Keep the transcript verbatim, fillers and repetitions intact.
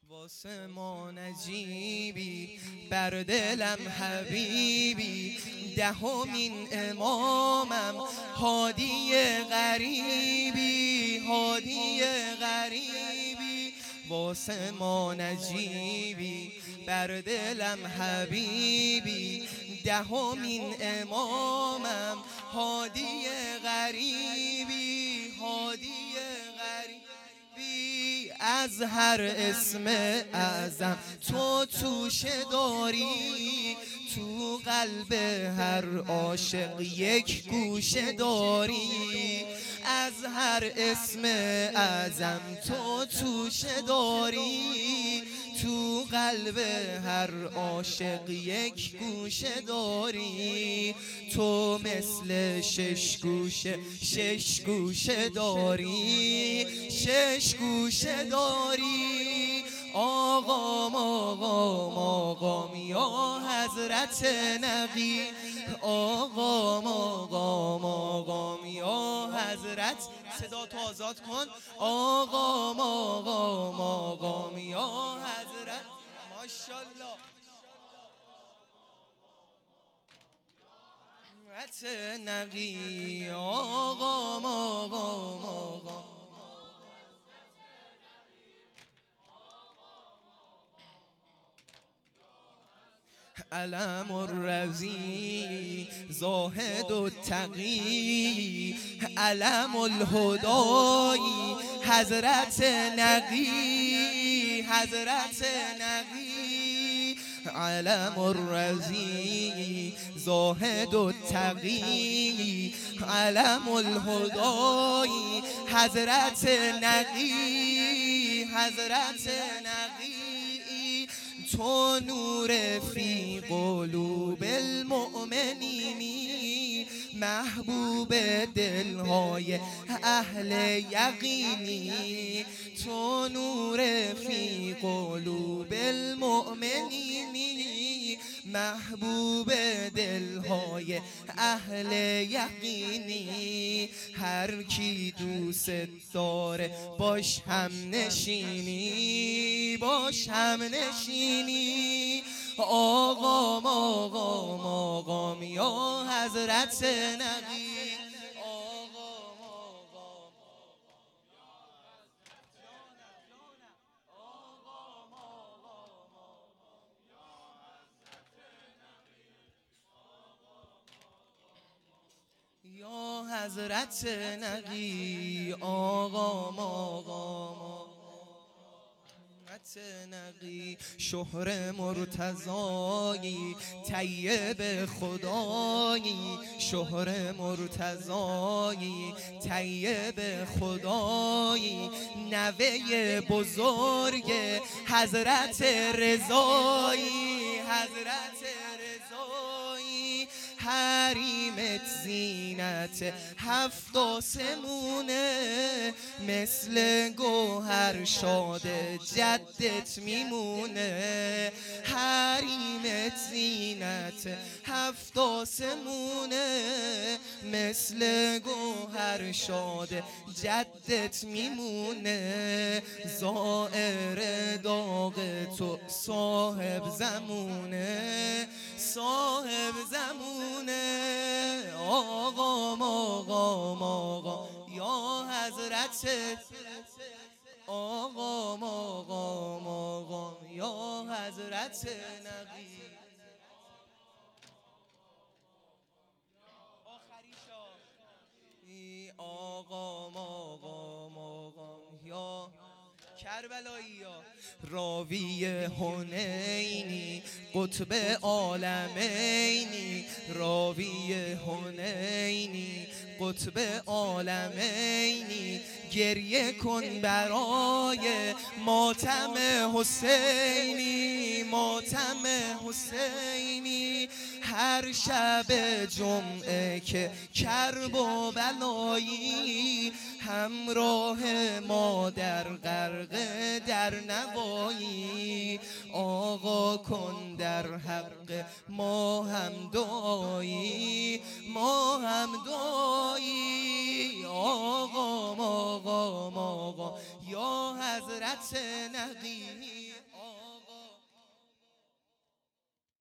واسه ما نجیبی بر دلم حبیبی دهمین امامم هادی غریبی هادی غریبی واسه ما نجیبی بر دلم حبیبی دهمین امامم هادی غریبی هادی غریبی از هر اسم اعظم تو توشه داری تو قلب هر عاشق یک گوشه داری از هر اسم اعظم تو توشه داری تو قلب هر عاشق یک گوشه داری تو مثل شش گوشه شش گوشه داری شش گوشه داری آقام آقام آقام یا حضرت نبی آقام آقام آقام یا حضرت صدا تو آزاد کن آقام آقام آقام یا حضرت ماشاءالله حضرت نبی آقام آقام آقام علم الرضی زاهد و تقی علم الهدای حضرت نقی حضرت نقی علم الرضی زاهد و تقی علم الهدای حضرت نقی حضرت نقی تو نور فی قلوب المؤمنینی محبوب دلهای اهل یقینی تو نور فی قلوب المؤمنینی محبوب دلهای اهل یقینی هر کی دوست داره باش هم نشینی باش هم نشینی آقام آقام آقام یا حضرت نبی آقام آقام یا حضرت نبی آقام آقام نقی شهر مرتضایی طیب خدایی شهر مرتضایی طیب خدایی نوه بزرگ حضرت رضایی حضرت رضایی حریمت زینت هفت آسمونه مثل گوهر شاد جدت میمونه حریمت زینت هفت آسمونه مثل گوهر شاد جدت میمونه زائر داغ تو صاحب زمونه صاحب زمونه آقام آقام آقام یا حضرت آقام آقام آقام یا حضرت نبی آقام آقام آقام یا کربلایی راوی حنینی قطب عالمینی راوی حنینی قطب عالمینی گریه کن برای ماتم حسینی ماتم حسینی هر شب جمعه که کرب و بلایی همراه ما در غرق در نوایی آقا کن در حق ما هم دعایی ما هم دعایی آقا آقا آقا یا حضرت آخرت نقی.